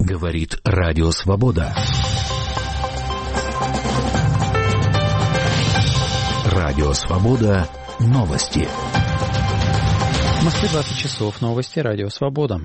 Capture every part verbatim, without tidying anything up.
Говорит Радио Свобода. Радио Свобода. Новости. В Москве двадцать часов. Новости. Радио Свобода.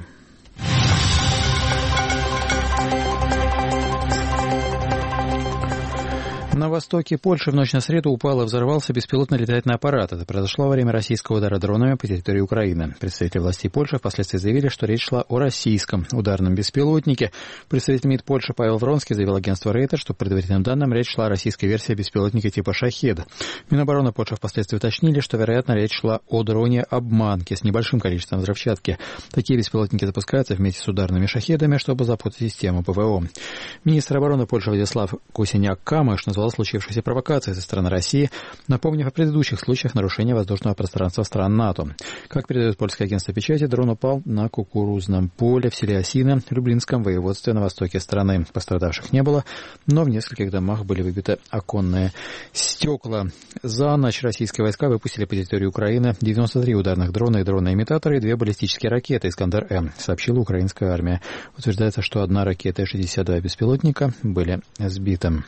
На востоке Польши в ночь на среду упал и взорвался беспилотный летательный аппарат. Это произошло во время российского удара дронами по территории Украины. Представители властей Польши впоследствии заявили, что речь шла о российском ударном беспилотнике. Представитель МИД Польши Павел Вронский заявил агентству Рейтер, что по предварительным данным речь шла о российской версии беспилотника типа «Шахед». Минобороны Польши впоследствии уточнили, что, вероятно, речь шла о дроне-обманке с небольшим количеством взрывчатки. Такие беспилотники запускаются вместе с ударными «Шахедами», чтобы запутать систему ПВО. Министр обороны Польши Владислав Косиняк-Камыш назвал случившейся провокацией со стороны России, напомнив о предыдущих случаях нарушения воздушного пространства стран НАТО. Как передает польское агентство печати, дрон упал на кукурузном поле в селе Осино, Люблинском воеводстве на востоке страны. Пострадавших не было, но в нескольких домах были выбиты оконные стекла. За ночь российские войска выпустили по территории Украины девяносто три ударных дрона и дрона-имитатора и две баллистические ракеты «Искандер-М», сообщила украинская армия. Утверждается, что одна ракета и шестьдесят два беспилотника были сбиты.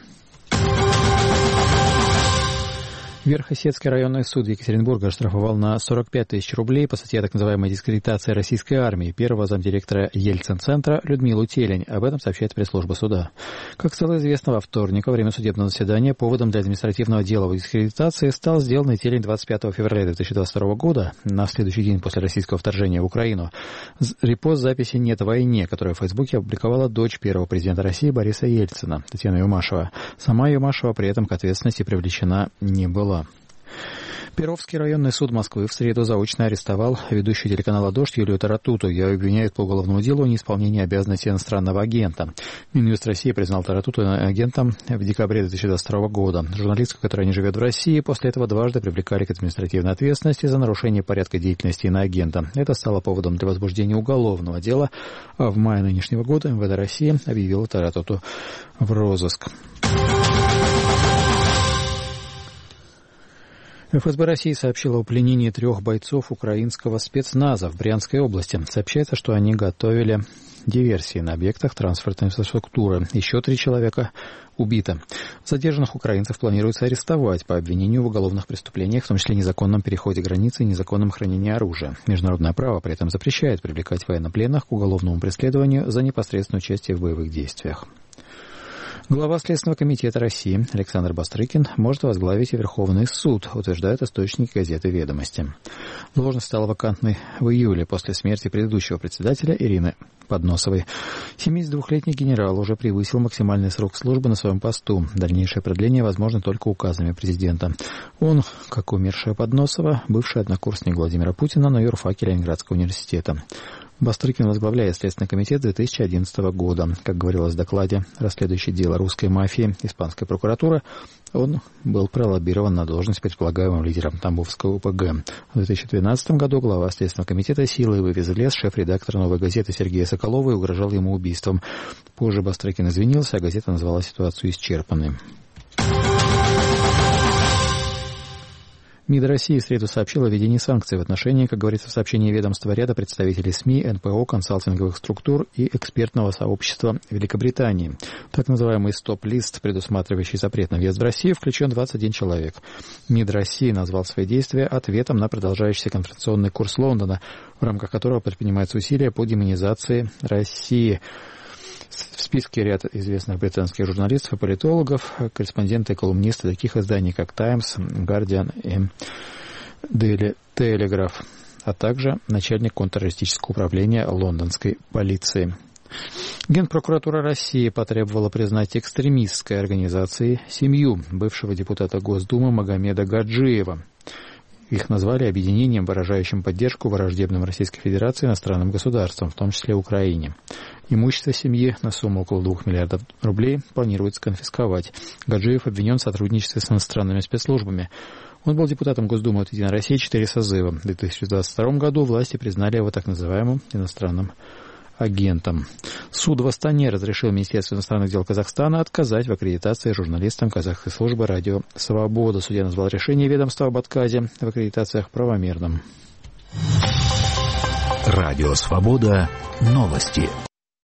Верхосетский районный суд Екатеринбурга оштрафовал на сорок пять тысяч рублей по статье так называемой дискредитации российской армии первого замдиректора Ельцин-центра Людмилу Телень. Об этом сообщает пресс-служба суда. Как стало известно, во вторник во время судебного заседания поводом для административного дела о дискредитации стал сделанный Телень двадцать пятого февраля две тысячи двадцать второго года, на следующий день после российского вторжения в Украину, репост записи «Нет войне», которую в Фейсбуке опубликовала дочь первого президента России Бориса Ельцина, Татьяна Юмашева. Сама Юмашева при этом к ответственности привлечена не была. Перовский районный суд Москвы в среду заочно арестовал ведущую телеканала «Дождь» Юлию Таратуту. Ее обвиняют по уголовному делу о неисполнении обязанностей иностранного агента. Минюст России признал Таратуту агентом в декабре две тысячи двадцать второго года. Журналистка, которая не живет в России, после этого дважды привлекали к административной ответственности за нарушение порядка деятельности иноагента. Это стало поводом для возбуждения уголовного дела. А в мае нынешнего года эм вэ дэ России объявила Таратуту в розыск. эф эс бэ России сообщила о пленении трех бойцов украинского спецназа в Брянской области. Сообщается, что они готовили диверсии на объектах транспортной инфраструктуры. Еще три человека убито. Задержанных украинцев планируется арестовать по обвинению в уголовных преступлениях, в том числе незаконном переходе границы и незаконном хранении оружия. Международное право при этом запрещает привлекать военнопленных к уголовному преследованию за непосредственное участие в боевых действиях. Глава Следственного комитета России Александр Бастрыкин может возглавить Верховный суд, утверждают источники газеты «Ведомости». Должность стала вакантной в июле после смерти предыдущего председателя Ирины Подносовой. семидесятидвухлетний генерал уже превысил максимальный срок службы на своем посту. Дальнейшее продление возможно только указами президента. Он, как умершая Подносова, бывший однокурсник Владимира Путина на юрфаке Ленинградского университета. Бастрыкин возглавляет Следственный комитет две тысячи одиннадцатого года. Как говорилось в докладе, расследующий дело русской мафии испанской прокуратуры, он был пролоббирован на должность предполагаемым лидером Тамбовского о пэ гэ. В две тысячи двенадцатом году глава Следственного комитета силой вывез в лес шеф-редактора «Новой газеты» Сергея Соколова и угрожал ему убийством. Позже Бастрыкин извинился, а газета назвала ситуацию исчерпанной. МИД России в среду сообщил о введении санкций в отношении, как говорится в сообщении ведомства, ряда представителей СМИ, эн пэ о, консалтинговых структур и экспертного сообщества Великобритании. Так называемый стоп-лист, предусматривающий запрет на въезд в Россию, включен двадцать один человек. МИД России назвал свои действия ответом на продолжающийся конфронтационный курс Лондона, в рамках которого предпринимаются усилия по демонизации России. В списке ряд известных британских журналистов и политологов, корреспонденты и колумнисты таких изданий, как «Таймс», «Гардиан» и «Дейли Телеграф», а также начальник контртеррористического управления лондонской полиции. Генпрокуратура России потребовала признать экстремистской организацией семью бывшего депутата Госдумы Магомеда Гаджиева. Их назвали объединением, выражающим поддержку враждебным Российской Федерации иностранным государствам, в том числе Украине. Имущество семьи на сумму около двух миллиардов рублей планируется конфисковать. Гаджиев обвинен в сотрудничестве с иностранными спецслужбами. Он был депутатом Госдумы от «Единой России» четыре созыва. В две тысячи двадцать втором году власти признали его так называемым иностранным агентом. Суд в Астане разрешил Министерству иностранных дел Казахстана отказать в аккредитации журналистам казахской службы «Радио Свобода». Судья назвал решение ведомства об отказе в аккредитациях правомерным. Радио Свобода. Новости.